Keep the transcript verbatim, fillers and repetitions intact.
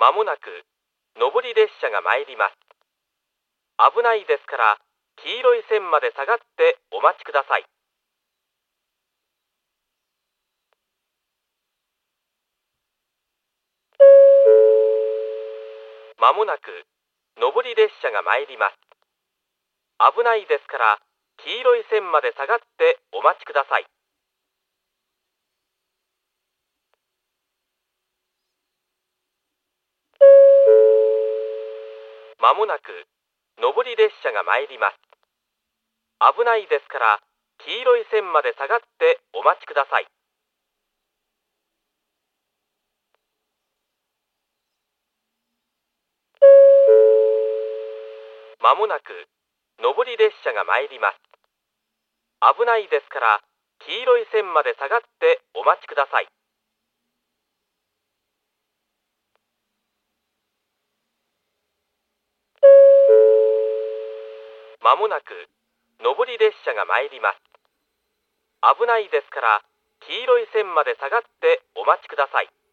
まもなく上り列車が参ります。危ないですから黄色い線まで下がってお待ちください。まもなく上り列車が参ります。危ないですから黄色い線まで下がってお待ちください。まもなく上り列車が参ります。危ないですから黄色い線まで下がってお待ちください。まもなく上り列車が参ります。危ないですから黄色い線まで下がってお待ちください。まもなく上り列車が参ります。危ないですから黄色い線まで下がってお待ちください。